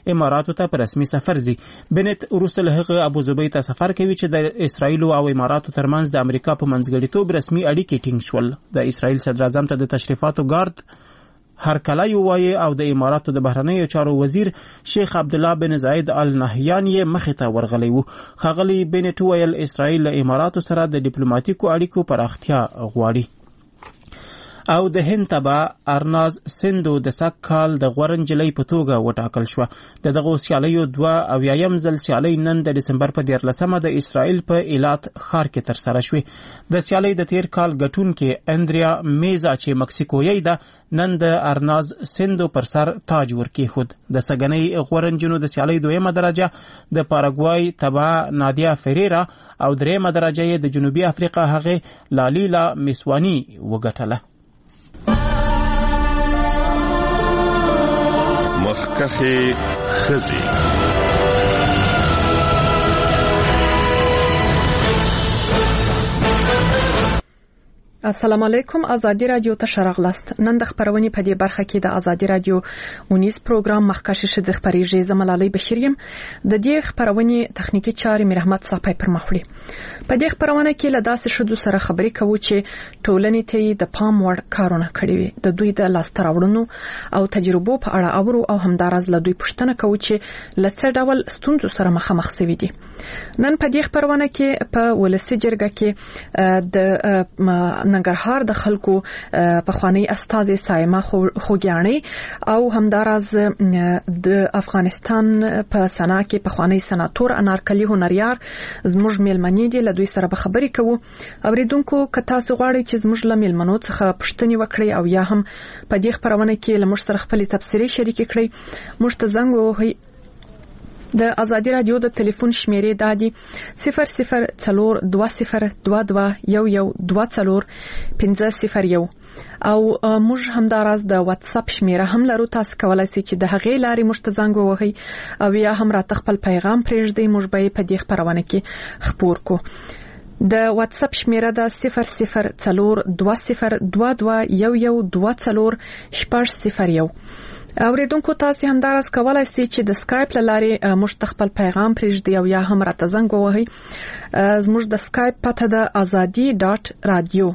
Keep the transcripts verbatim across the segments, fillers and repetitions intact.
اماراتو ته په رسمي سفر ځي. بنت وروسته له هغه ابوظبي ته سفر کوي چې د اسرائیل او اماراتو ترمنځ د امریکا په منځګړیتوب رسمي اړیکې ټینګ شول. د اسرائیل صدر اعظم ته د تشریفاتو ګارد هرکلی ووایي او د اماراتو د بهرنیو چارو وزیر شیخ عبدالله بن زاید ال نهیان یې مخې ته ورغلی و. ښاغلي بنت وویل اسرائیل له اماراتو سره د ډیپلوماټیکو اړیکو پراختیا غواړي. او د هند تبع ارناز سندو د سږ کال د غوره نجلۍ په توګه وټاکل شوه. د دغو سیالیو دوه اویایم ځل سیالۍ نن د ډسمبر په دیارلسمه د اسرائیل په ایلات ښار کې ترسره شوې. د سیالۍ د تیر کال ګټونکې اندریا میزا چې مکسیکویی ده نن د ارناز سندو پر سر تاج ورکېښود. د سږنۍ غوره نجونو د سیالۍ دویمه درجه د پاراګوای تبع نادیا فریرا او دریمه درجه یې د جنوبي افریقا هغې لالیلا میسوانی وګټله. مخکخې ښځې. السلام علیکم. ازادي رادیو ته شرغلاست. نن د خبرونې په دې برخه کې د ازادي رادیو ونیس پروګرام مخکشه شې خبرېږي. زملالي بشریم د دې خبرونې تخنیکی چارې مې رحمت صاحب پر مخ وړي. په دې خبرونه کې له داسې شذو سره خبرې کوو چې ټولنې ته د پام وړ کارونه کړی وي. د دوی د لاسته راوړنو او تجربو په اړه اورو او همدارز له دوی پوښتنه کوو چې له څه ډول ستونزو سره مخامخ شوي دي. نن په دې خبرونه کې په ولسي جرګه کې د ننګرهار د خلکو په خوانی استاذ سایمه خوګیانی او همدارز د افغانستان په سنا کې په خوانی سناتور انارکلی هنریار زموږ میلمنې دي. له دوی سره به خبرې کوو. اوریدونکو که تاسو غواړئ چې زموږ له میلمنو څخه پوښتنې وکړئ او یا هم په دې خبرونه کې له موږ سره خپل تبصرې شریک کړئ موږ ته زنګ ووهئ. د ازادي رادیو د ټلیفون شمیرې دادي صفر صفر څلور دوه صفر دوه دوه یو یو دوه څلور پنځه صفر یو او موږ همدارز د واتس اپ شمیره هم لرو. تاسو کولای شئ چې د هغې لارې موږ ته زنګ ووهئ او یا هم راته خپل پیغام پرېږدئ. موږ به په دې خبرونه کې خبر کو. د واتس اپ شمیره د صفر صفر څلور دوه صفر دوه دوه یو یو دوه څلور شپږ صفر یو. اوریدونکو تاسو همدارس کولای شئ چې د سکایپ لارې موږ ته خپل پیغام پرېږدئ او یا هم راته زنګ ووهئ. زموږ د سکایپ پته د ازادي ډاټ رادیو.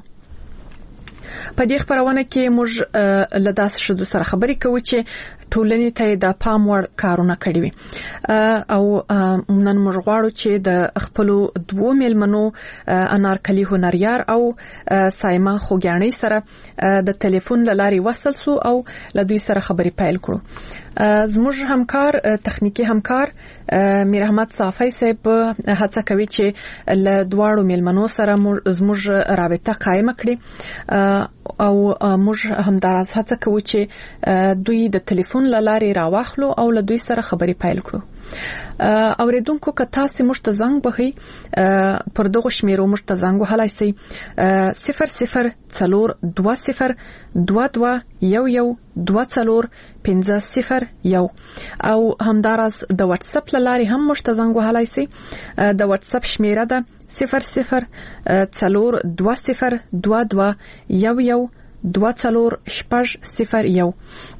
په دې خبرونه کې موږ له داسې شذو سره خبرې کوو چې ټولنې ته د پام وړ کارونه کړی وي او نن موږ غواړو چې د خپل دوه میلمنو انارکلی هنریار او سایمه خوګیانی سره د ټلیفون لارې وصل سو او له دوی سره خبرې پیل کړو. زموږ همکار تخنیکی همکار میر احمد صافی صاحب هڅه کوي چې له دواړو میلمنو سره زموږ رابطه قائم کړي او موږ همدارس هڅه کوو چې دوی د ټلیفون لارې راوخلو او له دوی سره خبرې پیل کړو. اوریدونکو که تاسو موږ ته زنګ وهئ پر دغه شمیرو موږ ته زنګ وهلای شئ صفر صفر څلور دوه صفر دوه دوه یو یو دوه څلور پنځه صفر یو او همدارس د واتس اپ لارې هم موږ ته زنګ وهلای شئ. د واتس اپ شمیره ده صفر صفر څلور دوه صفر دوه دوه یو یو دوه څلور شپږ صفر یو.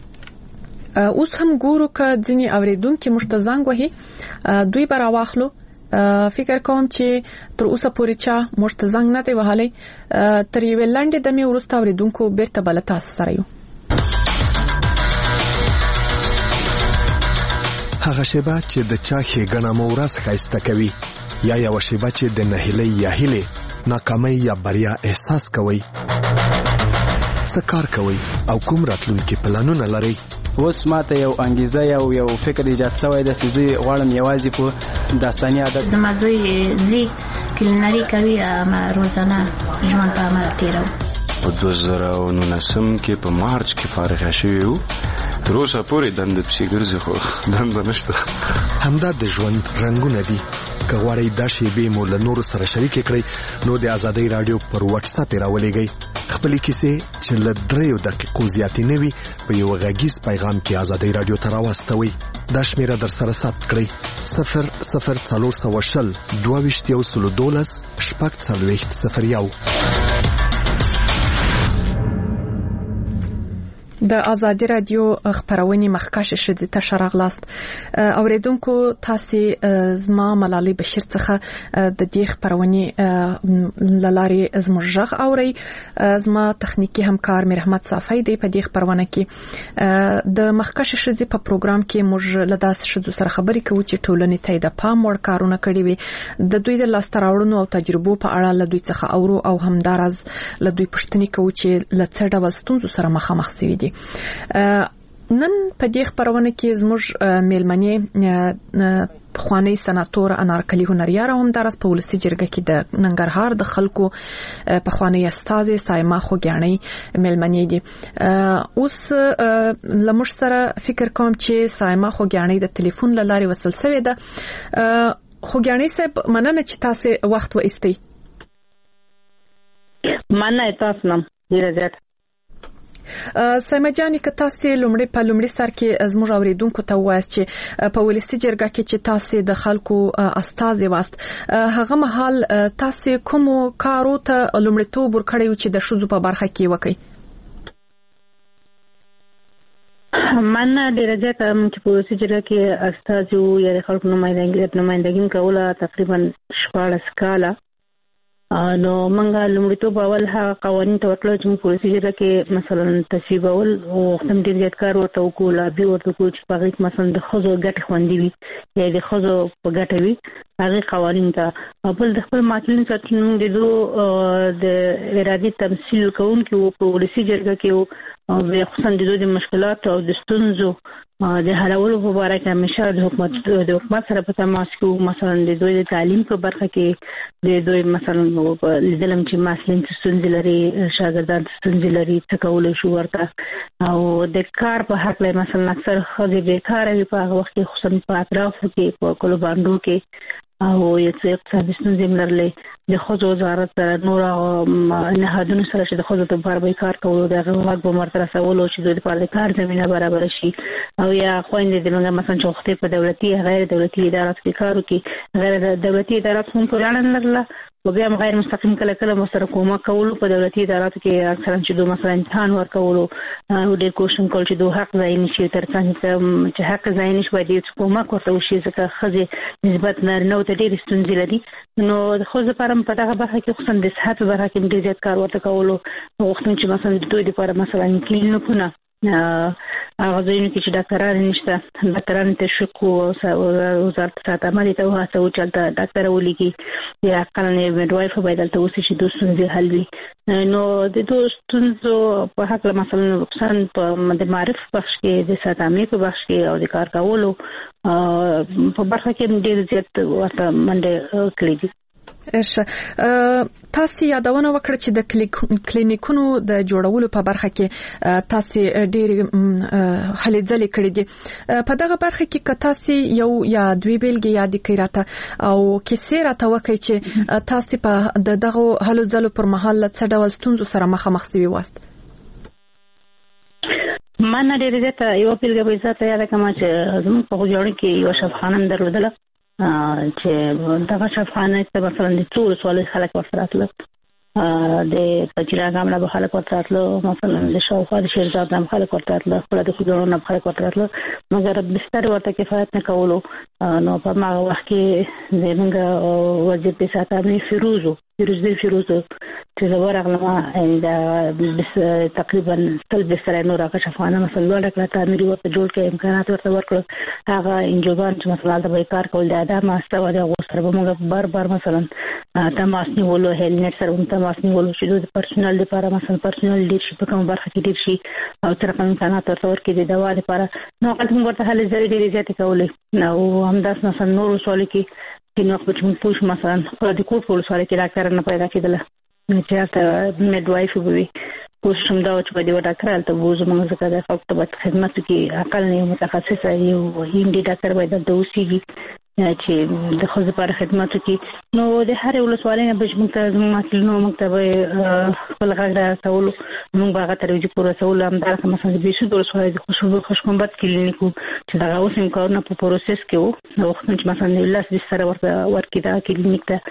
اوس هم ګورو که ځینې اوریدونکو موږ ته زنګ وهي دوی به راواخلو. فکر کوم چې تر اوسه پورې چا موږ ته زنګ نه دی وهلی. تر یوې لنډې دمې وروسته اوریدونکو بیرته به له تاسو سره یو. هغه شیبه چې د چا ښېګڼه مو ورځ ښایسته کوي یا یوه شیبه چې د نهیلۍ یا هیلې ناکامۍ یا بریا احساس کوئ. څه کار کوئ او کوم راتلونکي پلانونه لرئ؟ اوس ماته یو انګیزه یو یو فکر ایجاد شوی د سيزي غواړم یوازې په داستاني عادت زما دوی زی کلینری کوي ما روزانه ژوند په عمل تیرو. په دوه زره او نولسم کې په مارچ کې فارغ شوی وو. تر اوسه پورې دنده پسې ګرځي خو دنده نشته. همدا د ژوند رنګونه دي. که غواړئ دا شیبې مو له نورو سره شریکې کړئ نو د ازادۍ راډیو پر واتس اپ راولېږئ. خپلې کیسې چې له دریو دقیقو زیاتې نه وي په یو غږیز پیغام کې ازادۍ راډیو ته راواستوئ. دا شمیره در سره ثبت کړئ صفر صفر څلور سوه شل دوه ویشت یو سلو دولس شپږ څلوېښت صفر یو. د ازادي رادیو خبرونه مخکشه شدي ته راغلاست اوریدونکو تاسو زما ملالۍ بشیر څخه د دې خبرونه لاري زموږ اوري زما تخنیکی همکار میر احمد صافی دی په دې خبرونه کې د مخکشه شدي په پروګرام کې موږ لداس شدو سره خبرې کوو چې ټولنې ته د پام وړ کارونه کړي وي د دوی د لاستراوړنو او تجربو په اړه لدوی څخه اورو او همدارز لدوی پښتني کوو چې لڅ ډول ستونزو سره مخامخ شوي دي نن په دې خبرونه کې زموږ میلمنې خوانی سناتور انارکلی هنریار هم درس په ولسی جرګه کې د ننګرهار د خلکو په خوانی استاد سایما خوګیانی میلمنې دي اوس لمش سره فکر کوم چې سایما خوګیانی د ټلیفون لاري وصل شوی ده خوګیانی صاحب مننه چې تاسو وخت و ایستئ مننه تاسو نم ډیر زیات سایما جانی که تاسو لومړی په لومړی سر کې زموږ اوریدونکو ته وایي چې په ولسی جرګه کې چې تاسو د خلکو استاد واست هغه مهال تاسو کوم کارو ته لومړیتوب ورکړی چې د شوزو په برخه کې وکړي من ډیر زیات چې په ولسی جرګه کې استاد یو یا خلکو نمائندګي نمائندګي کوله تقریبا شپږ کاله نو منګه لومړیتوب اول هغه قوانین ته ورتلو چې په ولسی جرګه کې مثلا تصویب اول او ختم ډیر زیات کار ورته وکول بیا ورته وکول چې په هغه مثلا د خزو ګټه خوندې وي یا د خزو په ګټه وي هغه قوانین ته خپل د خپل ماټلین ساتنو د دوه د ارادي تمثيل کوونکو په ولسی جرګه کې او خصوصا د دوی مشکلات او د ستونزو د حلولو په اړه کې همیشه د حکومت د حکومت سره په تماس کې مثلا د دوی د تعلیم په برخه کې د دوی مثلا لیدلم چې مسلین ستونزې لري شاګردان ستونزې لري څه کولای شو ورته او د کار په حق له مثلا اکثر خځې بیکاره وي په هغه وخت کې خصوصا په اطراف کې په کلو باندې کې او یو څه اقتصادي ستونزې لرلې د خځو وزارت سره نور نهادونو سره چې د خځو ته بار کار کولو د هغه په مرتبه سوالو چې د لپاره د کار زمينه برابر شي او یا خويندې د موږ مثلا چوختې په دولتي غیر دولتي ادارات کې کار وکړي غیر دولتي ادارات هم په اړه لرله او بیا غیر مستقیم کله کله مستر کومه کول په دولتي اداراتو کې اکثرا چې دوه مثلا امتحان ورکول او د کوشن کول چې دوه حق ځای نشي تر څنګه چې حق ځای نشي باید کومه کوته وشي ځکه خځې نسبت نه ته ډېر ستونزې لري نو خو زه پرم په دغه برخه کې خصوصا د صحت برخه کې ډېر زیات کار ورته کول او وخت چې مثلا د دوی لپاره مثلا کلینیکونه هغه ځینې چې ډاکټران نشته ډاکټران ته شکو او وزارت ساته مالي ته واسه او چلته ډاکټر ولګي یا قانوني میډوایف باید ته اوسې چې دوه ستونزې حل وي نو د دوه ستونزو په حق مثلا نقصان په د معرف بخش کې د ساتامي په بخش کې او د کار کولو په برخه کې ډېر زیات ورته منډه کړې دي اش تاسو یادونه وکړه چې د کلینیکونو د جوړولو په برخه کې تاسو ډېر هلې ځلې کړې دي په دغه برخه کې که تاسو یو یا دوی بیلګې یاد کړئ راته او کیسې راته وکړئ چې تاسو په دغه هلو ځلو پر مهال څه ډول ستونزو سره مخامخ شوي واست من ډېر زیات یو بیلګه به زه ته یاد کوم چې زموږ په جوړ کې یو شفاخانه درلودله چې دغه شفاخانه ته مثلا د ټول سوال خلک ورسره د پچیرا ګاملا به خلک ورتلو مثلا د شاوخوا د شیرزاد نام خلک ورتلو خپل د خودونو نه خلک ورتلو مګر بستر ورته کفایت نه کولو نو په ما وخت کې زمونږ وزیر د ساتامي فیروزو فیروز دی فیروزو چې زه ورغلم دا تقریبا تل بستر نور هغه شفاخانه مثلا ورکړه تعمیر ورته جوړ کړ امکانات ورته ورکړ هغه انجوګان چې مثلا د کار کول د ادم ماسته و د غوسر به موږ بار بار مثلا تماس نیولو هیلمټ سره هم تماس نیولو چې د پرسونل لپاره مثلا پرسونل ډیر شي په کوم برخه کې ډیر شي او تر کوم امکانات ورته ورکړي د دوا لپاره نو هغه هم ورته هلې ځلې ډېرې زیاتې کولې نو همداس مثلا نور سوال کې چې نو خپل چې پوښ مثلا په د کوټ په سوال کې ډاکټر نه پیدا کېدل نو چې تاسو میډوایف وي کوشم دا چې په دې ډاکټر ته وځو موږ ځکه د خپل خدمت کې عقل نه متخصص یو هندي ډاکټر باید د اوسېږي چې د خو لپاره خدمت کوي نو د هر یو سوالینه به موږ ته زموږ مسلونو مکتبه خپل غږ راټول موږ باغ ته ورځي پوره سوال هم دا مثلا د بیسو د سوال د خوشو خوشکمبت کلینیکو چې دا اوس هم کارونه په پروسس کې وو نو وخت چې مثلا لاس د سره ورته ورکې دا کلینیک ته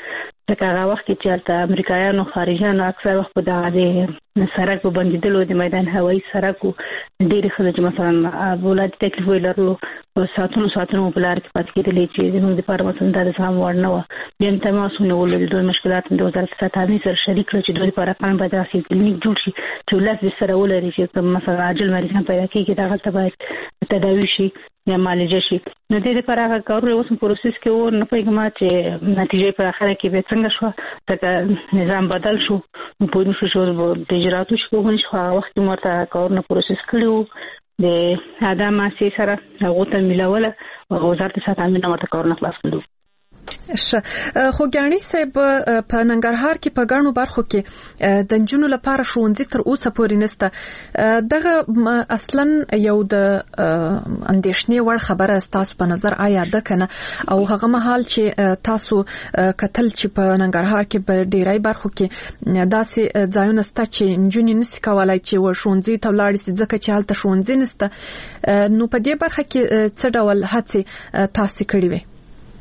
لکه هغه وخت کې چې هلته امریکایانو خارجیانو اکثر وخت په دغه د سړک په بندېدلو د میدان هوایي سړک ډېرې ښځې چې مثلا ولادي تکلیف یې لرلو په ساعتونو ساعتونو په لاره کې پاتې کېدلې چې زموږ دپاره مثلا دا د زغم وړ نه وه. بیا هم تماس ونیولو د دوی مشکلات د وزارت صحت عامې سره شریک کړل چې دوی لپاره قانون باید داسې کلینیک جوړ شي چې ولس بستره ولري چې مثلا عاجل مریضان پیدا کېږي دغلته باید تداوي شي یا معالجه شي. نو دې لپاره هغه کارونه اوس هم پروسس کې وو. نه پوهېږم چې نتیجې په اخره کې بیا څنګه شوه ځکه نظام بدل شو نو پوه نه شو چې د اجرااتو شي کولی شو. هغه وخت کې مو ورته کارونه پروسس کړي وو د اعدا ماسې سره هغو ته میلاوله او وزارت صحت عامې نه ورته کارونه خلاص کړي. ښه خو ګاڼي صاحب په ننګرهار کې په ګڼو برخو کې د نجونو لپاره ښوونځي تر اوسه پورې نشته. دغه اصلا یو د اندېښنې وړ خبره ستاسو په نظر آیا ده کنه او هغه مهال چې تاسو کتل چې په ننګرهار کې په ډیری برخو کې داسې ځایونه شته چې نجونې نشي کولای چې و ښوونځي ته ولاړ شي ځکه چې هلته ښوونځي نشته. نو په دې برخه کې څه ډول هڅې تاسو کړې وي؟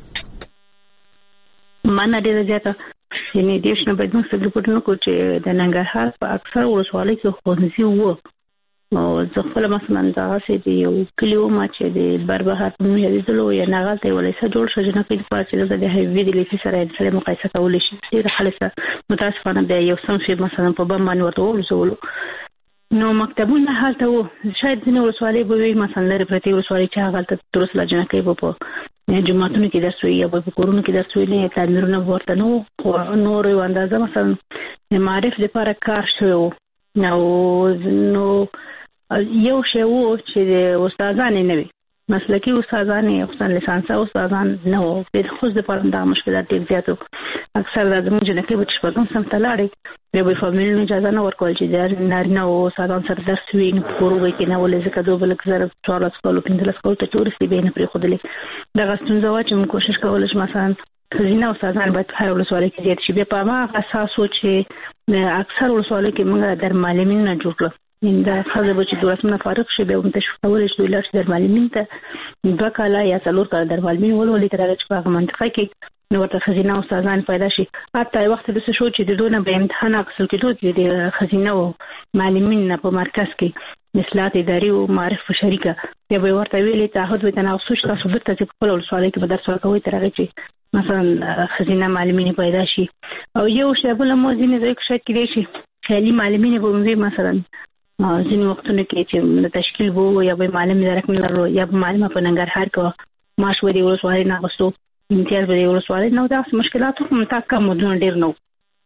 مانه ډیره زیاته یعنې دېرش نه باید موږ څه رپورټونه کړو چې د ننګرهار په اکثر ولسوالۍ کې ښوونځي وو او زه خپله مثلا دغسې د یو کلي ومه چې د بربهار په نوم یادېدلو یا هغلته یوه لیسه جوړ شوه جنکۍ دپاره چې دلته د هایوې د لیسې سره یې سړی مقایسه کولی شي. ډېره ښه لیسه متاسفانه د یو صنف مثلا په بم باندې ورته ولوسولو. نو مکتبونه هلته وو. شاید ځینې ولسوالۍ به وي مثلا لرې پرتې ولسوالۍ چې هغلته تر اوسه لا جنکۍ به په جوماتونو کې درس ویي یا به په کورونو کې درس ویلي یا تعمیرونه به ورته نه وو. خو نور یو اندازه مثلا د معارف دپاره کار شوی وو. نو یو شی وو چې د استادان یې نه وي مسلکي استادان یې خصوصا لیسانسه استادان نه وو. د خوست دپاره هم دغه مشکلات ډېر زیات وو. اکثر دا زموږ جنکۍ به چې شپږم صنف ته لاړې بیا به یې فامیلونو اجازه نه ورکول چې د نارینه وو استادان سره درس وي نو په کور به یې کېنولې ځکه دوی به لږ زره څوارلس کالو پنځلس کالو ته چې ورسېدې بیا یې نه پرېښودلې. دغه ستونزه وه چې موږ کوشش کولی چې مثلا ښځینه استادان باید په هره ولسوالۍ کې زیات شي. بیا په هماغه اساس و چې اکثر ولسوالیو کې موږ درمعلمینونه جوړ کړل. دا ښځه به چې دولسمه فارغ شي بیا به تشویق کولی چې دوی لاړ شي درمعلمین ته دوه کاله یا څلور کاله درمعلمین ولولي تر هغه چې په هغه منطقه کې نو ورته ښځینه استادان پیدا شي. حتی یو وخت داسې شو چې د دوی نه به امتحان اخیستل کېدو چې د ښځینه معلمین نه په مرکز کې اصلاحات اداري او معارف په شریکه بیا به یې ورته ویلې تعهد به یې ترې اخیستو چې تاسو بېرته چې په خپله ولسوالۍ کې به درس ورکوئ تر هغې چې مثلا ښځینه معلمینې پیدا شي. او یو شی بله مو ځینې ځایو کې شاید کېدی شي خیالي معلمینې به وي مثلا ځینې وختونو کې چې د تشکیل به وو یا به معلم درک نه لرلو یا به معلمه په ننګرهار کې معاش به د ولسوالۍ نه اخیستو امتیاز به د ولسوالۍ نه و. داسې مشکلات هم تا کم ودونه ډېر نه و.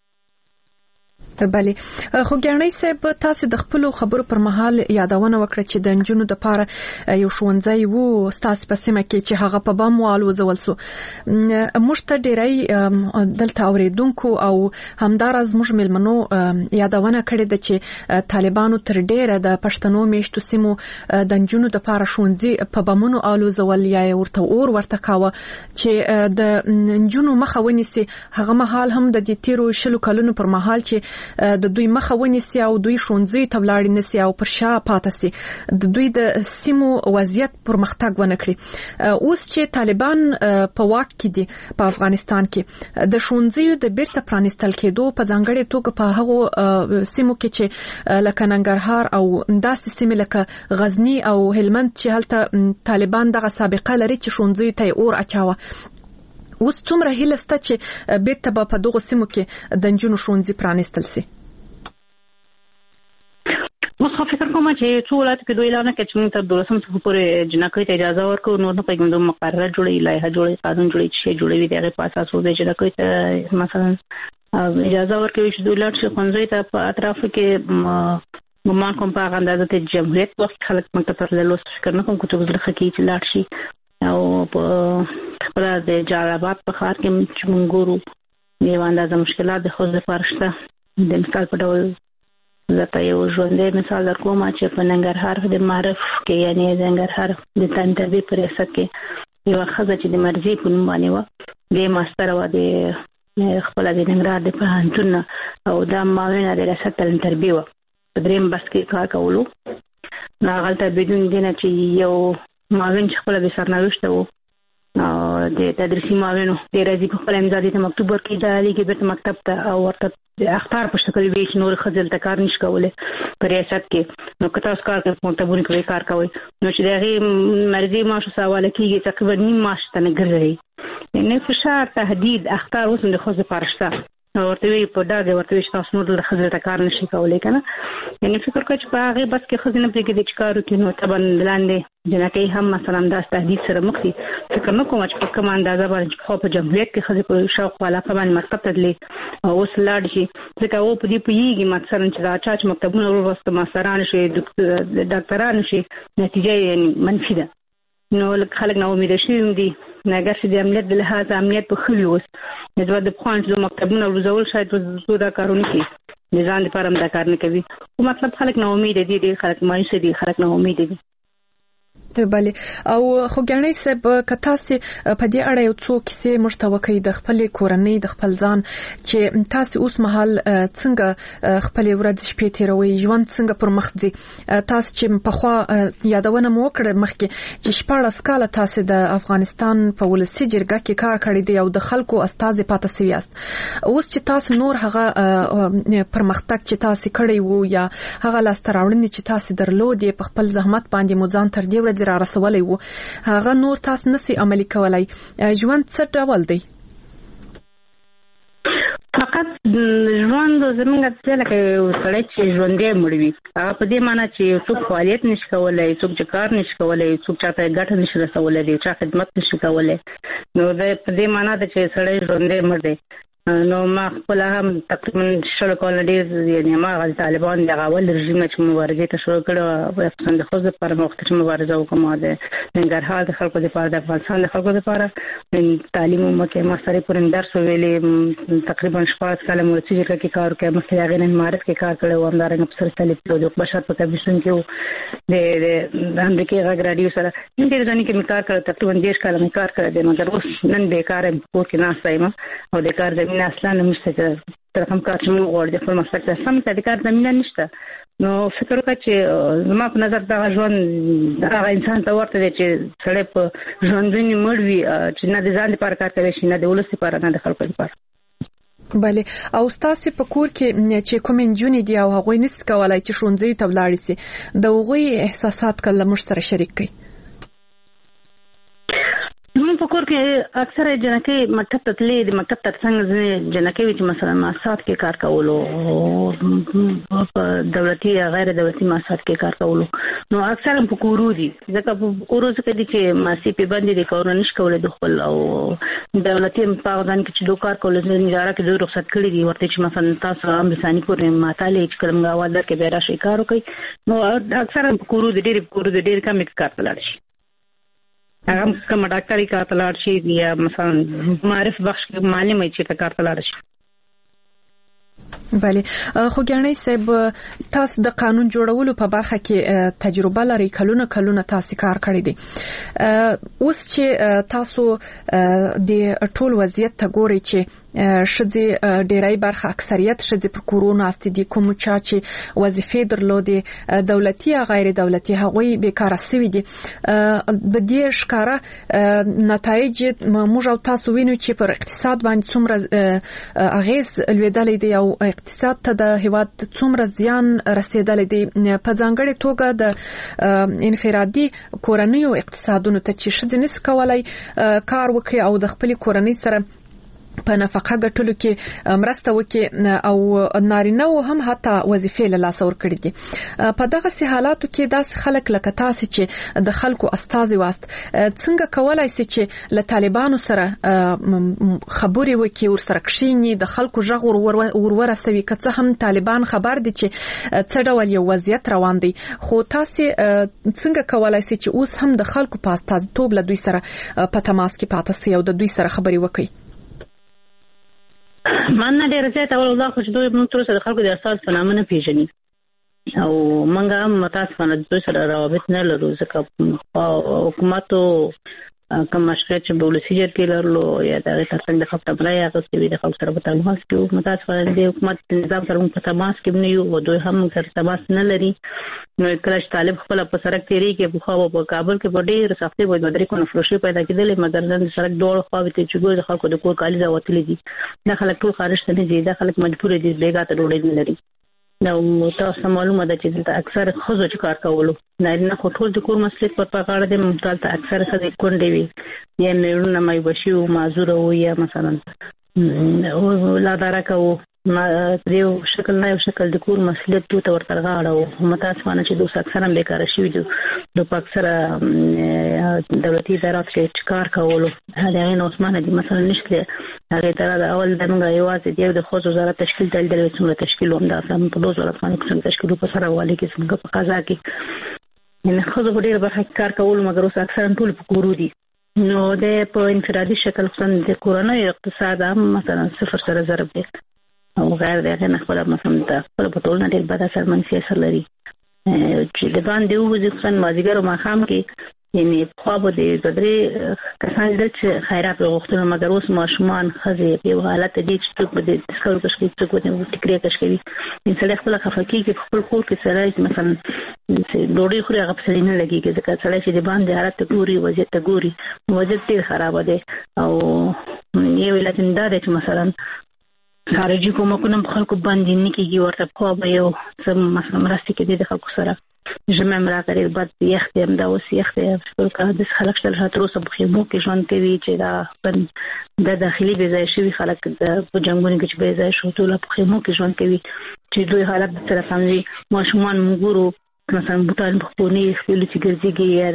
بله خو ګاڼي صاحب تاسو د خپل خبرو پر مهال یادونه وکړه چې د نجونو د پاره یو ښوونځی وو ستاسو په سیمه کې چې هغه په بم والوځول سو. موږ ته ډېری دلته اوریدونکو او همدارز موږ ملمنو یادونه کړې ده چې طالبانو تر ډېره د پښتنو میشتو سیمو د نجونو د پاره ښوونځي په بمونو الوځول یا ورته اور ورته کاوه چې د نجونو مخه ونیسي. هغه مهال هم د دې تیرو شلو کلونو پر مهال چې د دوی مخه ونیسي او دوی ښوونځي ته ولاړ نشي او پر شا پاتې سي د دوی د سیمو وضعیت پرمختګ ونه کړي. اوس چې طالبان په واک کې دي په افغانستان کې د ښوونځیو د بیرته پرانیستل کېدو په ځانګړې توګه په هغو سیمو کې چې لکه ننګرهار او داسې سیمې لکه غزنی او هلمند چې هلته طالبان دغه سابقه لري چې ښوونځیو ته اور اچاوه. اوس څومره هیله شته چې بیرته به په دغو سیمو کې د نجونو ښوونځي پرانیستل سي؟ اوس خو فکر کوم چې څو ولایتو کې دوی اعلان کړی چې موږ تر دولسم صفحې پورې جنکۍ ته اجازه ورکوو. نور نه پوهېږم دوی مقرره جوړوي لایحه جوړوي قانون جوړوي چې شی جوړوي د هغې په اساس دوی جنکۍ ته مثلا اجازه ورکوي چې دوی لاړ شي ښوونځیو ته. په اطرافو کې ګمان کوم په هغه اندازه د جمهوریت وخت خلک مکتب ته تللو فکر نه کوم که څوک زړه ښه کړي چې لاړ شي. او په خپله د جلال آباد په ښار کې چې موږ ګورو یو اندازه مشکلات د ښځو لپاره شته. د مثال په ډول زه یو ژوندی مثال در کوم چې په ننګرهار د معارف کې یعنې د ننګرهار د تعلیم تربیې په ریاست کې یوه ښځه چې د مرضي په نوم باندې وه دې ماستره وه د خپله د ننګرهار د پوهنتون نه او دا معاونه د ریاست تعلیم تربیې وه په درېیم بس کې کار کولو. نو هغلته بدون دې نه چې یو معاون چې خپله بې سرنوشته و د تدریسي معاونونو د راځي په خپل امضا دې ته مکتوب ورکړي د لیکي بیرته مکتب ته او ورته د اختار په شکل وی چې نور خځل ته کار نشي کولای په ریاست کې نو کته اوس کار کوي مکتبونه کوي کار کوي نو چې دغه مرزي ماشه سواله کیږي تقریبا نیم ماش ته نه ګرځي یعنی فشار تهدید اختار اوس د خځې پارشته ورته وی په دغه ورته وی چې تاسو نور د خځل ته کار نشي کولای کنه یعنی فکر کوم چې په هغه بس کې خځې نه پرې کې د کارو کې نو تبن لاندې جنکې هم مثلا د تهدید سره مخ دي فکر نه کوم چې په کوم اندازه باندې خو په جمهوریت کې خځې په شوق والا باندې مکتب ته تللی او اوس لاړ شي ځکه او په دې پیږي مثلا چې دا چا چې مکتبونه ورسته ماستران شي ډاکټران شي نتیجه یې منفي ده نو خلک نو امید شي دي نګر چې د امنیت د لحاظ امنیت په خلي اوس د دوه د خوان چې مکتبونه ورزول شاید وزو دا کارونه کوي نظام لپاره هم دا کار نه کوي او مطلب خلک نو امید دي دي خلک مایوس دي خلک نو امید دي بله او خو ګڼې سب کتاسي په دې اړه یو څو کیسې مشتوکې د خپل کورنۍ د خپل ځان چې تاسو اوس مهال څنګه خپل ورځ شپې تیروي ژوند څنګه پر مخ ځي تاسو چې په خوا یادونه مو کړې مخکې چې شپږ کاله تاسو د افغانستان په ولسی جرګه کې کار کړی دی او د خلکو استاد پاتې سوي است اوس چې تاسو نور هغه پرمختګ چې تاسو کړی وو یا هغه لاستراوړنې چې تاسو درلودې په خپل زحمت باندې مو ځان تر دې ورځې را رسولې وو هغه نور تاسو نسي عملي کولای ژوند څه ډول دی فقط ژوند زمونږ څه لکه سړی چې ژوندې مړ وي هغه په دې معنی چې څوک فعالیت نشي کولای څوک چې کار نشي کولای څوک چاته ګټه نشي رسولای دی چا خدمت نشي کولای نو دا په دې معنی ده چې سړی ژوندې مړ دی نو ما خپل هم تقریبا شل کال ډیر یعنی ما غل طالبان د غول رژیم چې مبارزه ته شروع کړو په افغانستان د خوځ پر وخت چې مبارزه وکم د ننګرهار د خلکو لپاره د افغانستان د خلکو لپاره تعلیم مکه ما سره پرې درس ویلې تقریبا شپږ کال مو چې کې کار کوي مثلا غیر امارات کې کار کړو همدارنګه په سر طالب د بشر په کمیشن کې د امریکای غږ رادیو سره انډیر ځانې کې کار کړو تقریبا ډیر کال مې کار کړی دی مګر اوس نن بیکار یم په کې نه سایم او د کار نه اصلا نشته تر کوم کار چې موږ غواړو د خپل مسلک ته سم ته د کار زمينه نشته نو فکر وکړه چې زما په نظر دا ژوند هغه انسان ته ورته دی چې سړی په ژوندونی مړ وي چې نه د ځان لپاره کار کوي چې نه د ولس لپاره نه د خلکو لپاره بله او تاسو په کور کې چې کوم انجونی دی او هغه نس کولای چې شونځي ته ولاړ شي د هغوی احساسات کله مشترک شریک کړي زمون په کور کې اکثره جنکې مکتب ته تللې د مکتب ته څنګه جنکې چې مثلا ماسات کې کار کولو او په دولتي یا غیر دولتي ماسات کې کار کولو نو اکثره په کورو دي ځکه په کورو څخه دي چې ماسي په باندې د کارونه نش کولای د خپل او دولتي په ځان کې چې دوه کار کول نه نظاره کې دوه رخصت کړی دي ورته چې مثلا تاسو هم لساني پورې ماتاله چې کوم غواړي کې به راشي کار کوي نو اکثره په کورو دي ډېر کورو دي ډېر کم کار کولای شي هغه کوم ډاکټري کار ته لاړ شي یا مثلا معرف بخش کې معلم چې کار ته لاړ شي بله خو ګڼې صاحب تاسو د قانون جوړولو په برخه کې تجربه لري کلونه کلونه تاسو کار کړی دي اوس چې تاسو د ټول وضعیت ته ګوري چې شذې ډیرای برخه اکثریت شذې پر کورونا است دي کوم چا چې وظیفې درلودي دولتي یا غیر دولتي هغوی بیکاره سوي دي د دې ښکارا نتایج موږ او تاسو وینو چې پر اقتصاد باندې څومره اغیز لویدلې دي او اقتصاد ته د هیواد څومره زیان رسیدلې دي په ځانګړي توګه د انفرادي کورنیو اقتصادونو ته چې شذې نس کولای کار وکړي او د خپل کورنۍ سره په نفقه ګټلو کې مرسته وکړي او نارینه او هم حتی وظیفې له لاس ورکړي دي په دغه سي حالاتو کې داس خلک لکه تاسو چې د خلکو استازي واست څنګه کولای شي چې له طالبانو سره خبري وکړي ور سره کښینی د خلکو ژغ ور ورسوي که څه هم طالبان خبر دي چې څه ډول یو وضعیت روان دي خو تاسو څنګه کولای شي چې اوس هم د خلکو په استازیتوب له دوی سره په تماس کې پاتې سي او د دوی سره خبري وکړي من نه ډیر زیات اول الله خو چې دوی موږ تر سره خلکو د اساس په نامه نه پیژني او موږ هم متاسفانه دوی سره روابط نه لرو ځکه حکومت کوم مشکل چې بولسي جرګې لرلو یا د ترڅنګ د خپلای هغه چې د خلکو سره په تماس کې متاسفانه د حکومت نظام سره په تماس کې نه یو او دوی هم سره تماس نه لري. نو کله چې طالب خپل په سرک تیری کې په خو په کابل کې په ډېر سختي وای مدري کو نفروشي پیدا کېدلې مګر نن سرک ډول خو به چې ګور خلکو د کور کالي دا وتلې دي. دا خلک ټول خارج ته نه دي، دا خلک مجبور دي بیګا ته ډوډۍ نه لري. نو تاسو معلومه ده چې د اکثر خزو چې کار کولو نه خو ټول د کور مسلک پر پاګاړه د ممتاز ته اکثر څه کونډې وي یا نه مې بشي او معذور او یا مثلا او لا درکو ما دیو شکل نه یو شکل د کور مسلک ته ورته غاړه او متاسفانه چې دوی اکثر هم بیکاره شي دي د اکثر دولتي ادارات کې کار کولو هغه نه عثمانه دي مثلا نشته هغه تر دا اول دغه یوازې دی د خصوصي وزارت تشکیل دل دل څومره تشکیل هم دا سم په دوه وزارت باندې څنګه تشکیل په سره والي کې څنګه په قضا کې نه خو په ډیر برخه کار کول مګر اوس اکثر ټول په کورو دي. نو د په انفرادي شکل څنګه د کورونی اقتصاد هم مثلا صفر سره ضرب دی او غیر دغه نه خپل مثلا د خپل په ټول نه ډیر بد اثر منفي اثر لري چې د باندې وځي څنګه مازیګر او ماخام کې یعنی خو به د بدري کسان د خیرات غوښتنه مګر اوس ماشومان خزي په حالت دي چې څوک به د تسکرو تشکیل څوک د فکرې تشکیل انسان خپل خفقي کې خپل کور کې سره مثلا ډوډۍ خوري هغه په نه لګي چې کله چې د باندې حالت ګوري وضعیت ګوري وضعیت ډیر خراب دی او یو ولایت دا چې مثلا خارجي کومکونه په خلکو باندې نه کیږي ورته خو به یو سم مثلا مرستې کې د خلکو سره جمع مراکري بعد يختم دا اوس يختم څنګه د خلک سره هاتروسه په خیمو کې ژوند کوي چې دا د داخلي بيځای شوی خلک د جنگونو کې چې بيځای شو ټول په خیمو کې ژوند کوي چې دوی حالت سره سموي ماشومان موږ مثلا بوتان په خوني خپل چې ګرځيږي یا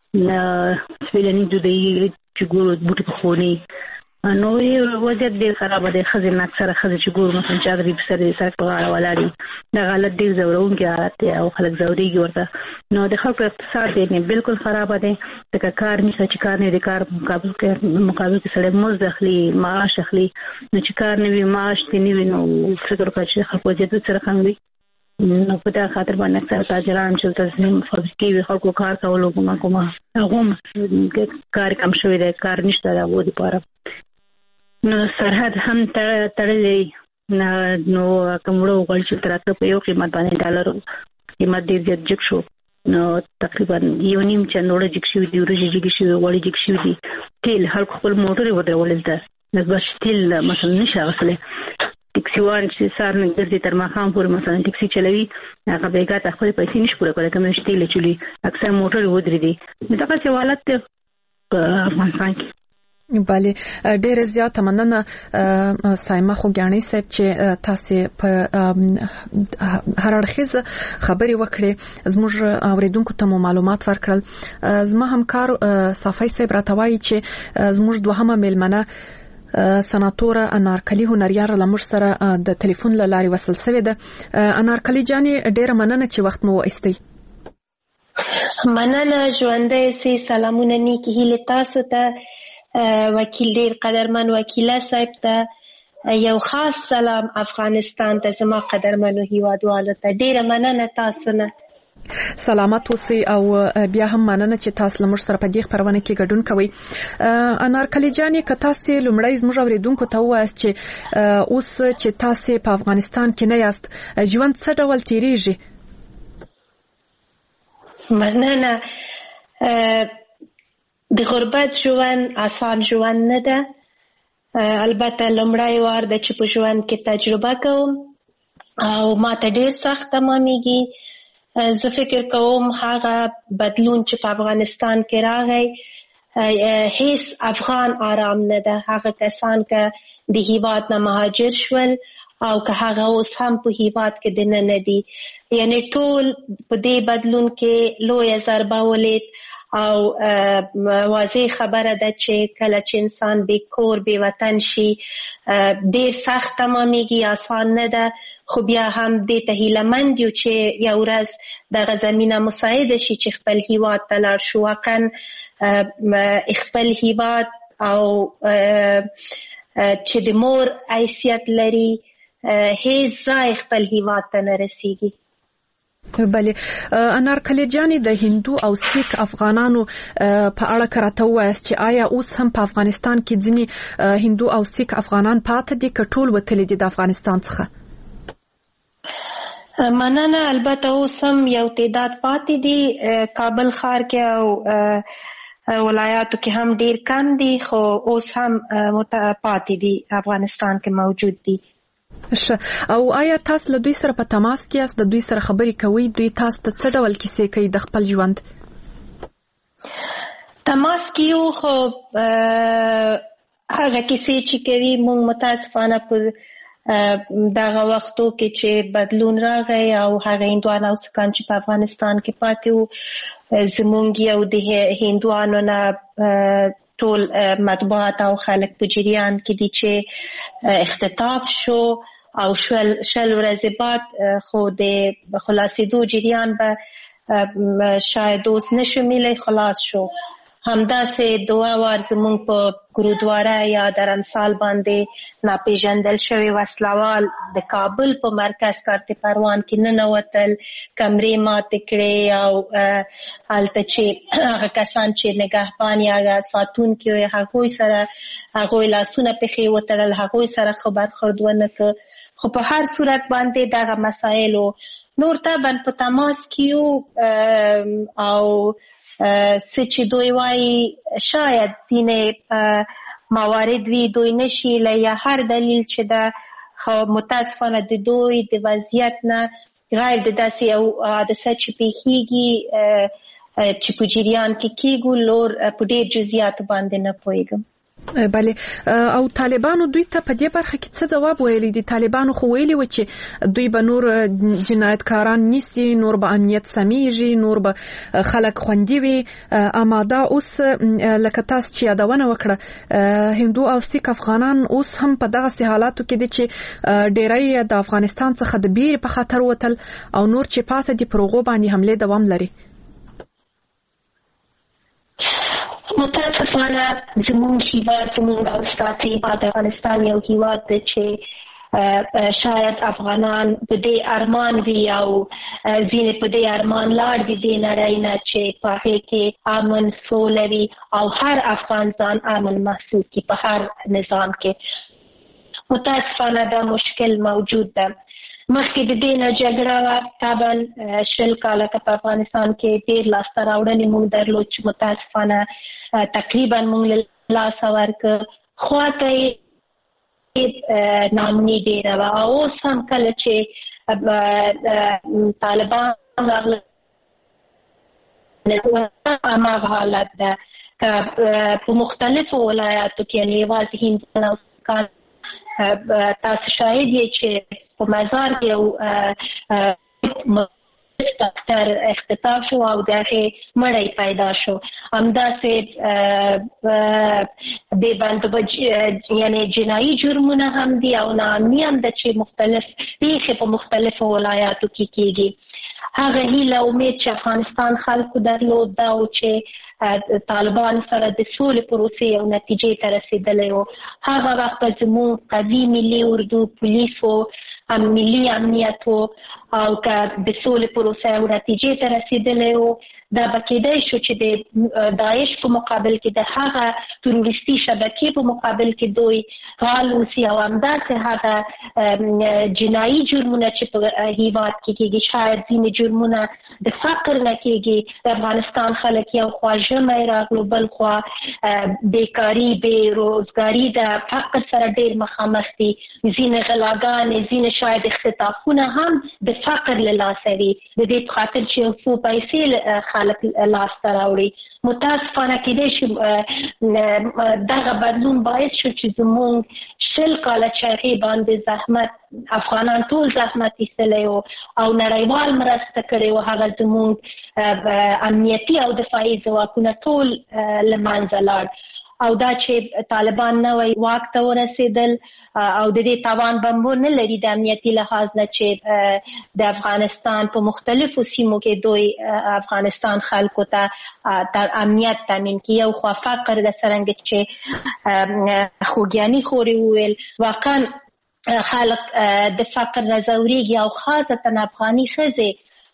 دا سپیلني دوی چې ګورو بوت په خوني نو یو وضعیت ډیر خراب دی. خزینه اکثره خزې چې ګورو مثلا چې د بسر سره په اړه ولاړی دا غلط ډیر زورونکي حالت دی او خلک زوريږي ورته. نو د خلکو اقتصاد دی بالکل خراب دی د کار نشته چې کار نه د کار مقابل کې مقابل کې سره موز داخلي معاش اخلي نو چې کار نه وي معاش دی نه وي نو فکر وکړئ چې خلکو جدي سره څنګه نو په دا خاطر باندې اکثر تاجران چې تاسو فابریکې وي خلکو کار کولو کومه کومه هغه کار کم شوی دی کار نشته دا وو دي پاره. نو سرحد هم تړلې نو کومړو غوړ چې تراته په یو قیمت باندې ډالر قیمت ډیر زیات جګ شو نو تقریبا یو نیم چنوړه جګ شو دی ورځې جګ شو غوړي جګ شو دی تیل هر خپل موټر ودرول ده نو بس تیل مثلا نشه غسله ټیکسي وان چې سار نه ګرځي تر ماخام پورې مثلا ټیکسي چلوي هغه بیګا ته خپل پیسې نشي پوره کولای کوم چې تیل چلی اکثر موټر ودرې دي دا څه حالت په افغانستان کې. بله ډېر زیات مننه سایمه خوګانی صاحب چې تاسو په هر اړخیز خبري وکړې زموږ اوریدونکو ته معلومات ورکړل. زما همکار صافی صاحب راټوي چې زموږ دوهمه میلمنه سناتور انارکلی هنریار لمر سره د ټلیفون لاري وصل شوی ده. انارکلی جاني ډېر مننه چې وخت مو واستي. مننه ژوندې سي سلامونه نیکی هله تاسو ته وکیل ډیر قدرمن وکیله صاحب ته یو خاص سلام افغانستان ته زما قدرمنو هیوادوالو ته ډیره مننه تاسو نه. سلامت اوسئ او بیا هم مننه چې تاسو لمر سره په دې خبرونه کې ګډون کوئ. انارکلی جاني که تاسو لومړی زموږ اوریدونکو ته وایاست چې اوس چې تاسو په افغانستان کې نه یاست ژوند څه ډول تیریږي؟ مننه. د غربت ژوند آسان ژوند نه ده. البته لومړی وار ده چې په ژوند کې تجربه کوم او ما ته ډیر سخت تمامېږي. زه فکر کوم هغه بدلون چې په افغانستان کې راغی هیڅ افغان آرام نه ده. هغه کسان که د هیواد نه مهاجر شول او که هغه اوس هم په هیواد کې دننه دي یعنی ټول په دې بدلون کې لویه ضربه ولید او واضح خبره ده چې کله چې انسان بې کور بې وطن شي ډیر سخت تمامېږي آسان نه ده. خو بیا هم دې ته هیلهمند یو چې یو ورځ دغه زمینه مساعده شي چې خپل هیواد ته لاړ شو واقعا خپل هیواد او چې د مور حیثیت لري هیڅ ځای خپل هیواد ته نه رسیږي. بله انارکلي جاني د هندو او سیک افغانانو په اړه کراته وایست چې آیا اوس هم په افغانستان کې ځینی هندو او سیک افغانان پاتې دي کټول وتلي دي د افغانستان څخه؟ مننه. البته اوس هم یو تعداد پاتې دي کابل ښار کې او ولایاتو کې هم ډیر کم دي، خو اوس هم پاتې دي افغانستان کې موجود دي. او آیا تاسو له دوی سره په تماس کې یاست؟ د دوی سره خبرې کوئ؟ دوی تاسو ته څه ډول کیسې کوي د خپل ژوند؟ تماس کې یو، خو هغه کیسې چې کوي موږ متاسفانه په دغه وختو کې چې بدلون راغی او هغه هندوان او سکان چې په افغانستان کې پاتې وو، زمونږ یو د هندوانو نه ټول مطبوعات او خلک په جریان کې دي چې اختطاف شو او شل شل ورځې بعد خو د خلاصېدو جریان به شاید اوس نشو میلی، خلاص شو. همداسې دوه وار زمونږ په ګرودواره یا درمسال باندې ناپېژندل شوي وسلوال د کابل په مرکز کارت پروان کې ننوتل، کمرې ماتې کړې او هلته چې هغه کسان چې نگهبان یا ساتونکي وي هغوی سره هغوی لاسونه پښې وتړل، هغوی سره ښه برخورد ونه کړ. خو په هر صورت باندې دغه مسایلو نور طبعا په تماس کې یو او څه چې دوی وایي شاید ځینې موارد وي دوی نشي له یا هر دلیل چې ده، خو متاسفانه د دوی د وضعیت نه غیر د داسې یو حادثه چې پیښیږي چې په جریان کې کېږو لور په ډېر جزئیاتو باندې نه پوهېږم. بله او طالبانو دوی ته په دې برخه کې څه ځواب ویلي دي؟ طالبانو خو ویلي و چې دوی به نور جنایتکاران نیسي، نور به امنیت سمیږي، نور به خلک خوندي وي. اما دا اوس لکه تاسو چې یادونه وکړه هندو او سیک افغانان اوس هم په دغه حالاتو کې دي چې ډیری د افغانستان څخه د بیرې په خاطر وتل او نور چې پاتې دي پر هغو باندې حملې دوام لري. متاسفانه زمونږ هیواد زمونږ او ستاسې هیواد افغانستان یو هیواد دی چې شاید افغانان په دې ارمان وي او ځینې په دې ارمان لاړ دي دې نړۍ نه چې په هغې کې امن سوله وي او هر افغان ځان امن محسوس کړي په هر نظام کې. متاسفانه دا مشکل موجود ده. مخکې د دې نه جګړه وه، طبعا شل کاله که په افغانستان کې ډېر لاسته راوړنې موږ درلود چې متاسفانه تقریبا موږ له لاسه ورکړ، خواته یې ناامني ډېره وه. او اوس هم کله چې طالبان راغله هماغه حالت ده که په مختلفو ولایاتو کې یعنې یوازې هندوان او سکان تاسو شاهد یې چې په مزار کې یو ډاکټر اختطاف شو او د هغې مړی پیدا شو. همداسې دې باندې یعنې جنایي جرمونه هم دي او ناامني هم ده چې مختلف پیښې په مختلفو ولایاتو کې کېږي. هغه هیله امید چې افغانستان خلکو درلود دا و چې طالبان سره د سولې پروسې او نتیجې ته رسېدلی و. هغه وخت به زموږ قوي ملي اردو پولیسو ملي امنیت و او که د سولې پروسه او نتیجې ته رسېدلی و دا به کېدی شو چې د داعش په مقابل کې د هغه تروریستي شبکې په مقابل کې دوی فعال اوسي او همداسې هغه جنایي جرمونه چې په هیواد کې کېږي شاید ځینې جرمونه د فقر نه کېږي. د افغانستان خلک یو خوا ژمی راغلو، بل خوا بیکاري بې روزګاري د فقر سره ډېر مخامخ دي، ځینې غلاګانې ځینې شاید اختطافونه هم د فقر له لاسه وي د دې په خاطر چې یو څو پیسې خلک لاسته راوړي. متاسفانه کېدای شي دغه بدلون باعث شو چې زموږ شل کاله چې هغې باندې زحمت افغانان ټول زحمت ایستلی و او نړیوال مرسته کړې وه، هغه زموږ امنیتي او دفاعي ځواکونه ټول له منځه لاړ. او دا چې طالبان نوی واک ته ورسېدل او د دې توان به نه لري د امنیتي لحاظ نه چې د افغانستان په مختلفو سیمو کې دوی افغانستان خلکو ته امنیت تامین کړي. یو خوا فقر د څرنګه چې خوږیاني خوري وویل واقعا خلک د فقر نه ځورېږي او خاصتا افغاني ښځې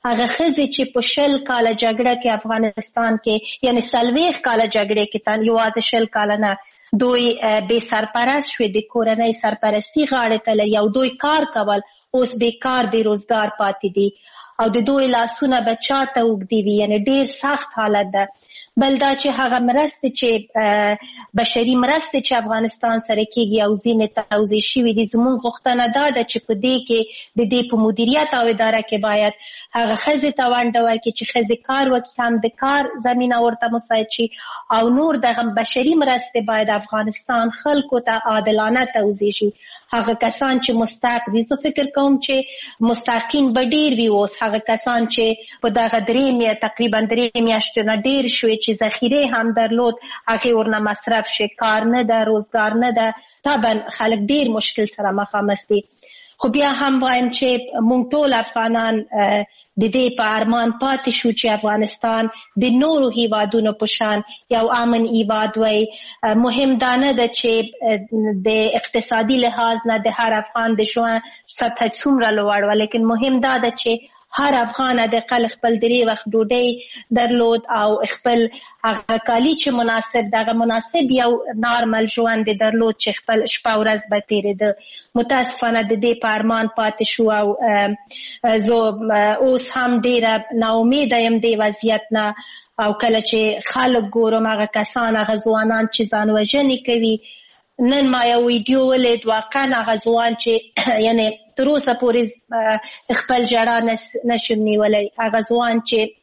هغه ښځې چې په شل کاله جګړه کې افغانستان کې یعنی څلوېښت کاله جګړې کې تن یوازې شل کاله نه دوی بې سرپرست شوې د کورنۍ سرپرستي غاړې ته لري او دوی کار کول اوس بیکار بې روزګار پاتې دي او د دوی لاسونه به چا ته اوږدي وي یعنی ډېر سخت حالت ده. بل دا چې هغه مرستې چې بشري مرستې چې افغانستان سره کېږي او ځینې توضیح شوي دي زموږ غوښتنه دا ده چې په دې کې د دې په مدیریت او اداره کې باید هغه ښځې ته ونډه ورکړي چې ښځې کار وکړي هم د کار زمینه ورته مساعد شي او نور دغه بشري مرستې باید افغانستان خلکو ته عادلانه توزیع شي. هغه کسان چې مستحق دي زه فکر کوم چې مستحقین به ډېر وي اوس هغه کسان چې په دغه درې میا تقریبا درې میاشتې نه ډېر شوې چې ذخیرې هم درلود هغې ورنه مصرف شي کار نه ده روزګار نه ده طبعا خلک ډېر مشکل سره مخامخ دي. خو بیا هم وایم چې موږ ټول افغانان د دې په ارمان پاتې شو چې افغانستان د نورو هیوادونو په شان یو امن هیواد وي. مهم دا نه ده چې د اقتصادي لحاظ نه د هر افغان د ژوند سطح څومره لوړ وه لیکن مهم دا ده چې هر افغان د خپل خپل درې وخت ډوډۍ درلود او خپل هغه کالي چې مناسب دغه مناسب یو نارمل ژوند درلود چې خپل شپه ورځ به تېرېده. متاسفانه د دې په ارمان پاتې شو او زه اوس هم ډېره ناامیده یم دې وضعیت نه او کله چې خلک ګورم هغه کسان هغه ځوانان چې ځان وژنې کوي. نن ما یو ویډیو ولید واقعا هغه ځوان چې یعنی تر اوسه پورې خپل ژړا نشم نیولی هغه ځوان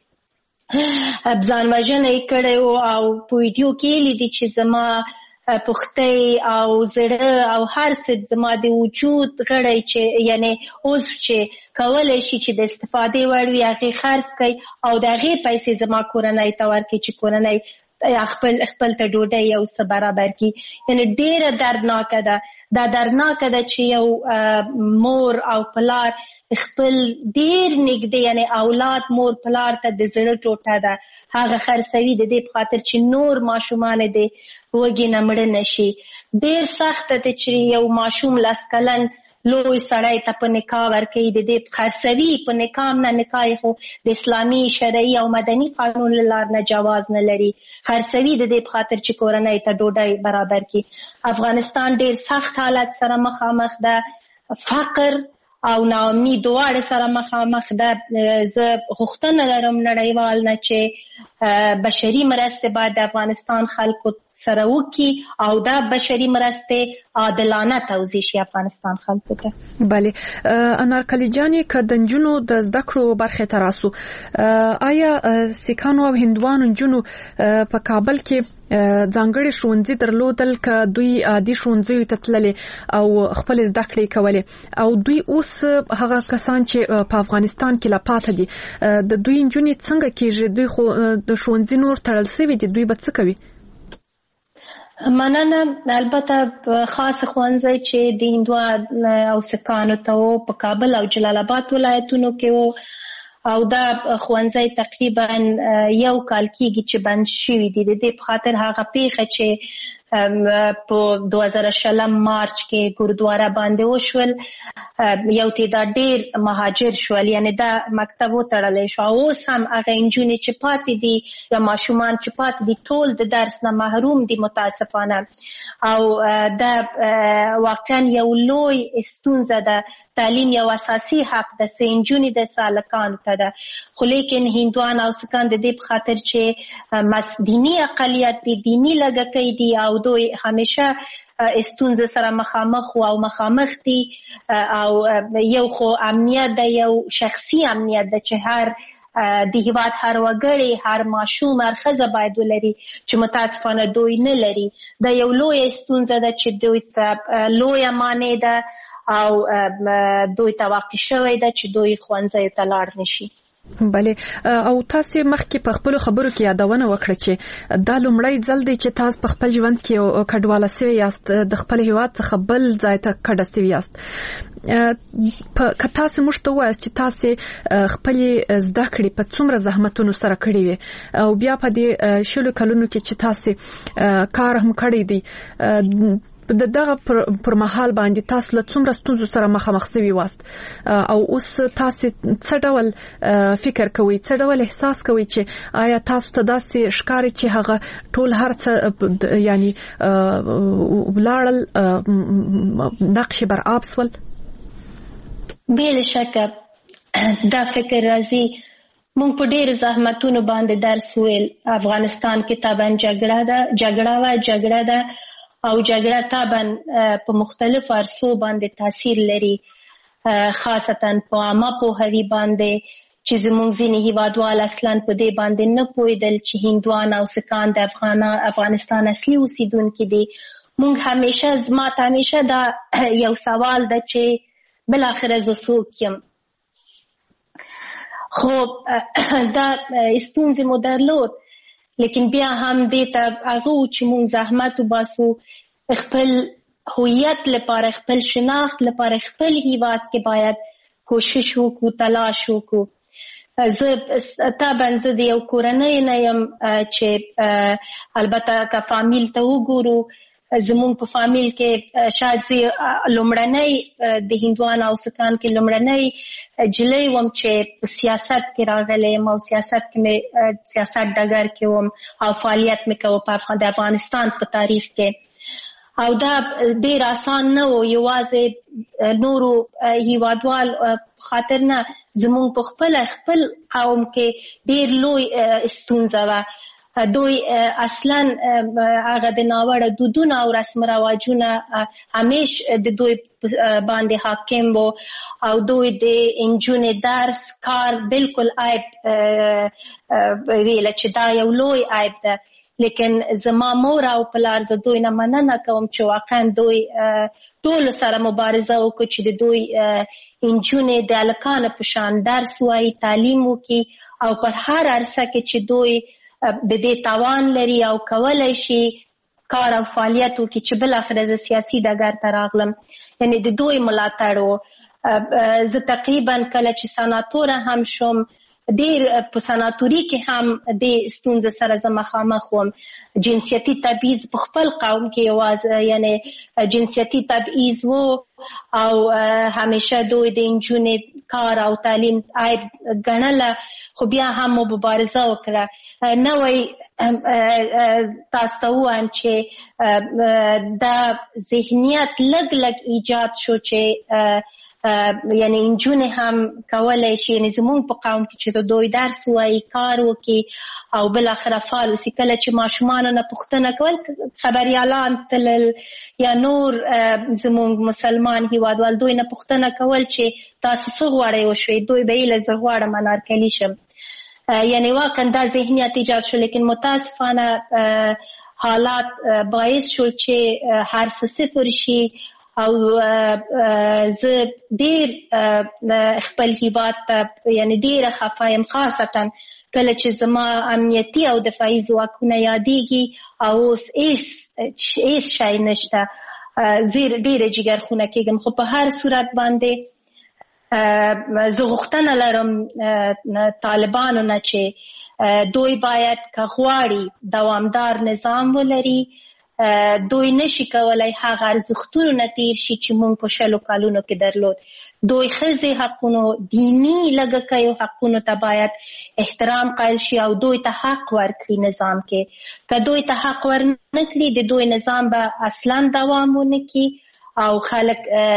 چې ځان وژنه یې کړی و او په ویډیو کې یې لیدي چې زما پښتۍ او زړه او هر څه زما د وجود غړی چې یعنی عضو چې کولی شي چې د استفادې وړ وي هغې خرڅ کوي او د هغې پیسې زما کورنۍ ته ورکړي چې کورنۍ خپل خپل ته ډوډۍ یو څه برابر کړي. یعنی ډېره دردناکه ده دا دردناکه ده چې یو مور او پلار خپل ډېر نږدې یعنی اولاد مور پلار ته د زړه ټوټه ده هغه خرڅوي د دې په خاطر چې نور ماشومان د وږي نه مړه نه شي. ډېر سخته ده چې یو ماشوم لس کلن لوی سړی ته په نکاح ورکوي د دې خرڅوي په نکاح نه نکاح خو د اسلامي شرعي او مدني قانون له لارې نه جواز نه لري خرڅوي د دې په خاطر چې کورنۍ ته ډوډۍ برابر کړي. افغانستان ډېر سخت حالت سره مخامخ ده فقر او ناامني دواړه سره مخامخ ده. زه غوښتنه لرم نړیوال نه چې بشري مرستې باید د افغانستان خلکو سره وکړي او دا بشري مرستې عادلانه توزیع شي افغانستان خلکو ته. بله انارکلي جانې که د نجونو د زده کړو برخې ته راسو آیا سیکانو او هندوانو نجونو په کابل کې ځانګړي ښوونځي درلودل که دوی عادي ښوونځیو ته تللې او خپل زده کړې کولې او دوی اوس هغه کسان چې په افغانستان کې لا پاته دي د دوی نجونې څنګه کېږي دوی خو د ښوونځي نور تړل شوي دي دوی به څه کوي؟ مننه. البته خاص ښوونځی چې د هندوانو او سکانو ته و په کابل او جلال آباد ولایتونو کې و او دا ښوونځی تقریبا یو کال کېږي چې بند شوي دي. د دې په خاطر هغه پیښه چې په دوه زره شلم مارچ کې ګوردواره باندې وشول یو تعداد ډېر مهاجر شول یعنی دا مکتب وتړلی شو او اوس هم هغه نجونې چې پاتې دي یا ماشومان چې پاتې دي ټول د درس نه محروم دي متاسفانه او دا واقعا یو لوی ستونزه ده. تعلیم یو اساسي حق ده سه نجونې د سالکانو ته ده خو لیکن هندوان او سکان د دې په خاطر چې دیني اقلیت دي دیني لږکۍ دي او دوی همیشه ستونزه سره مخامخ او مخامخ دي او یو خو امنیت ده یو شخصي امنیت ده چې هر د هیواد هر وګړی هر ماشوم هر ښځه باید ولري چې متاسفانه دوی نه لري. دا یو لوی ستونزه ده چې دوی ته لویه مانع ده او دوی ته واقع شوی ده چې دوی ښوونځیو ته لاړ نشي. بله او تاسو مخکې په خپل خبرو کې یادونه وکړه چې دا لومړی ځل دی چې تاسو په خپل ژوند کې کډواله سوي یاست د خپل هیواد څخه بل ځای ته کډه سوي یاست. په که تاسو موږ ته وایاست چې تاسو خپل زده کړې په څومره زحمتونو سره کړې وي او بیا په دې شلو کلونو کې چې تاسو کار هم کړی دی د دغه پر مهال باندې تاسو له څومره ستونزو سره مخامخ شوي واست او اوس تاسو څه ډول فکر کوئ څه ډول احساس کوئ چې آیا تاسو ته داسې ښکاري چې هغه ټول هر څه یعنی ولاړل نقش بر آب سول؟ بلا شک دا فکر راځي. مونږ په ډېر زحمتونو باندې درس ویل. افغانستان کې طبعا جګړه ده جګړه وا جګړه ده او جګړه طبعا په مختلف عرصو باندې تاثیر لري، خاصتا په عامه پوهاوي باندې چې زموږ ځینې هیوادوال اصلا په دې باندې نه پوهېدل چې هندوان او سکان د افغانستان اصلي اوسیدونکي دي. مونږ همیشه زما ته همیشه دا یو سوال ده چې بالاخره زه څوک یم. خو دا ستونزې مو درلود، لیکن بیا هم دې ته هغه و چې مونږ زحمت وباسو خپل هویت لپاره، خپل شناخت لپاره، خپل هیواد کې باید کوشش وکړو، تلاش وکړو. زه طبعا زه د یو کورنۍ نه یم چې البته که فامیل ته وګورو زمونږ په فامیل کې شاید زه لومړنۍ د هندوان او سکان کې لومړنۍ جلۍ وم چې په سیاست کې راغلی یم او سیاست کې مې سیاست ډګر کې وم او فعالیت مې کوه په د افغانستان په تاریخ کې. او دا ډېر آسان نه و، یوازې نورو هیوادوال خاطر نه، زمونږ په خپله خپل قوم کې ډېر لوی ستونزه وه. دوی اصلا هغه د ناوړه دودونه او رسم رواجونه همیش د دوی باندې حاکم وو او دوی د انجونې درس کار بالکل عیب ویله چې دا یو لوی عیب ده. لیکن زما مور او پلار زه دوی نه مننه کوم چې واقعا دوی ټولو سره مبارزه وکړو چې د دوی انجونې د هلکانو په شان درس وایي، تعلیم وکړي او پر هر عرصه کې چې دوی د دې توان لري او کولای شي کار او فعالیت وکړي چې بالاخره زه سیاسي ډګر ته راغلم. یعنې د دوی ملاتړ و. زه تقریبا کله چې سناتوره هم شوم ډېر په سناتوري کې هم د ستونزې سره زه مخامخ وم. جنسیتي تبعیض په خپل قوم کې یوازې یعنې جنسیتي تبعیض و او همیشه دوی د نجونې کار او تعلیم عیب ګڼله، خو بیا هم مو مبارزه وکړه. نوی تاسو ته ووایم چې دا ذهنیت لږ لږ ایجاد شو چې یعنی انجونې هم کولای شي، یعنی زمونږ په قوم کې چې د دوی درس وایي، کار وکړي او بالاخره فعال اوسي. کله چې ماشومانو نه پوښتنه کول، خبریالان تلل یا نور زمونږ مسلمان هیوادوال دوی نه پوښتنه کول چې تاسو څه غواړئ وشوئ، دوی به یې زه غواړم انارکلي شم. یعنی واقعا دا ذهنیت ایجاد شو، لیکن متاسفانه حالات باعث شو چې هر څه صفر شي او زه ډېر خپل هیواد ته یعنی ډېره خفه یم، خاصتا کله چې زما امنیتي او دفاعي ځواکونه یادېږي او اوس هېڅ شی نشته. زه ډېره جګرخونه کېږم، خو په هر صورت باندې زه غوښتنه لرم طالبانو نه چې دوی باید که غواړي دوامدار نظام ولري، دوی نشي کولای هغه ارزښتونو نه تیر شي چې مونږ په شلو کالونو کې درلود. دوی ښځې حقونو، دیني لږکیو حقونو ته باید احترام قایل شي او دوی ته حق ورکړي نظام کې. که دوی ته حق ورنه کړي د دوی نظام به اصلا دوام ونه کړي او خلک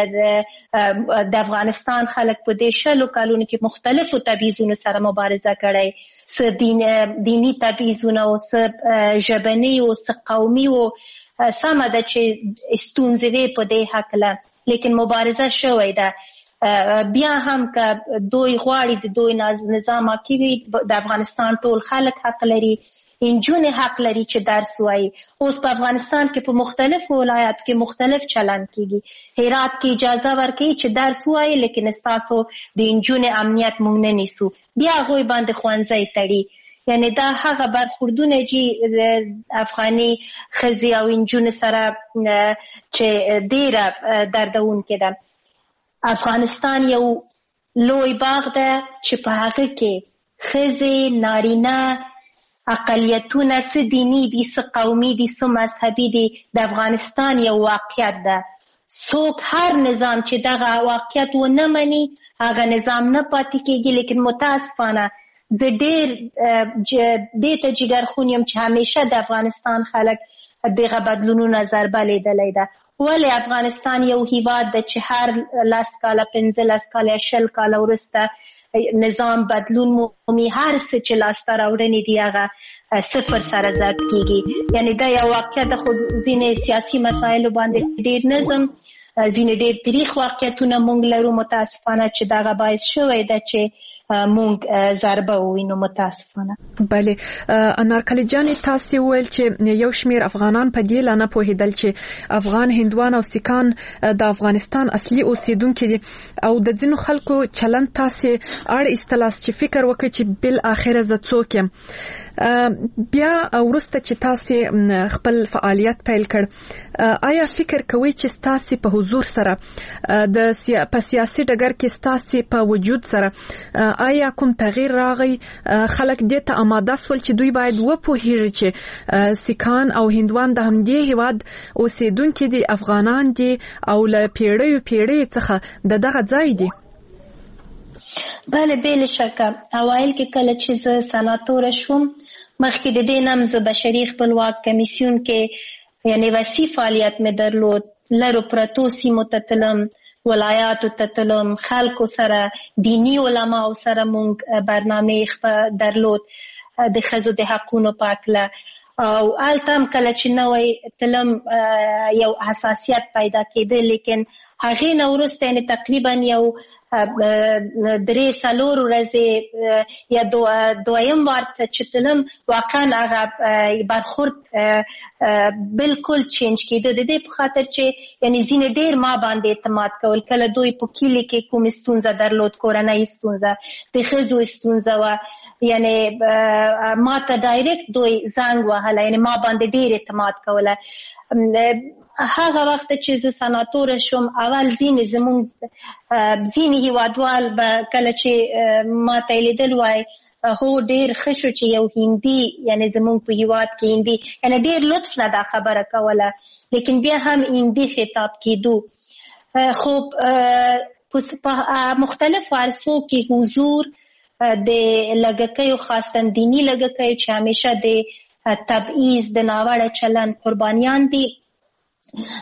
د افغانستان خلک په دې شلو کالونو کې مختلفو تبعیضونو سره مبارزه کړی، څه دین دینی تبعیضونه او څه ژبني او څه قومي او سمه ده چې ستونزې وې په دې هکله، لیکن مبارزه شوې ده. بیا هم که دوی غواړي د دوی نظام حاکم د افغانستان ټول خلک حق لري، انجونې حق لري چې درس وایي. اوس په افغانستان کې په مختلفو ولایاتو کې مختلف چلند کېږي. هرات کې اجازه ورکوي چې درس وایي، لیکن ستاسو د انجونې امنیت موږ نه نیسو، بیا هغوی باندې ښوونځی تړي. یعنی دا هغه برخوردونه چې د افغاني ښځې او انجونې سره چې ډېره دردونکې ده. افغانستان یو لوی باغ ده چې په هغه کې ښځې، نارینه، اقلیتونه څه دیني دي څه قومي دي څه مذهبي دي د افغانستان یو واقعیت ده. څوک هر نظام چې دغه واقعیت ونه مني هغه نظام نه پاتې کېږي. لیکن متاسفانه زه ډېر دې ته جګرخون یم چې همیشه د افغانستان خلک دغه بدلونونه ضربه لیدلی ده. ولې افغانستان یو هیواد ده چې هر لس کاله پنځه لس کاله شل کاله وروسته نظام بدلون مومي، هر څه چې لاسته راوړنې دي هغه صفر سره ضرب کېږي. یعنې دا یو واقعیت ده. خو ځینې سیاسي مسایلو باندې ډېر نظم، ځینې ډېر تاریخ واقعیتونه موږ لرو متاسفانه چې دغه باعث شوی ده چې موږ ضربه ووینو متاسفانه. بله انارکلي جانې تاسې وویل چې یو شمېر افغانان په دې لا نه پوهېدل چې افغان هندوان او سیکان د افغانستان اصلي اوسیدونکي دي او د ځینو خلکو چلند تاسې اړ ایستلاست چې فکر وکړي چې بالاخره زه څوک یم. بیا وروسته چې تاسې خپل فعالیت پیل کړ، آیا فکر کوئ چې ستاسې په حضور سره د سیا... په سیاسي ډګر کې ستاسې په وجود سره آیا کوم تغییر راغی؟ خلک دې ته آماده سول چې دوی باید وپوهیږي چې سیکان او هندوان د همدې هیواد اوسیدونکي دي، افغانان دي او له پیړیو پیړیو څخه د دغه ځای دي؟ بله بله شکه. اوایل کې کله چې زه سناتوره شوم، مخکې د دې نه زه بشري خپلواک کمیسیون کې یعنی وسیع فعالیت مې درلود. لرو پرتو سیمو ته تلم، ولایاتو ته تلم، خلکو سره، دینی علماو سره مونږ برنامې درلود د ښځو د حقونو په هکله. او هلته هم کله چې نوی تلم یو حساسیت پیدا کېده، لیکن هغې نه وروسته یعنې تقریبا یو درې څلور ورځې یا دویم وار ته چې تلم واقعا هغه برخورد بالکل چینج کېده. د دې په خاطر چې یعنې ځینې ډېر ما باندې اعتماد کول. کله دوی په کلي کې کوم ستونزه درلود، کورنۍ ستونزه، د ښځو ستونزه وه، یعنې ما ته ډایرکټ دوی زنګ وهله، یعنې ما باندې ډېر اعتماد کوله. هغه وخت چې زه سناتوره شوم، اول ځینې زمونږ ځینې هیوادوال به کله چې ما ته یې لیدل وای هو ډېر ښه شو چې یو هندي یعنې زمونږ په هیواد کې هندي، یعنې ډېر لطف نه دا خبره کوله، لیکن بیا هم هندي خطاب کېدو. خو په مختلفو عرصو کې حضور د لږکیو، خاصتا دینی لږکیو چې همیشه د تبعیض د ناوړه چلند قربانیان دي،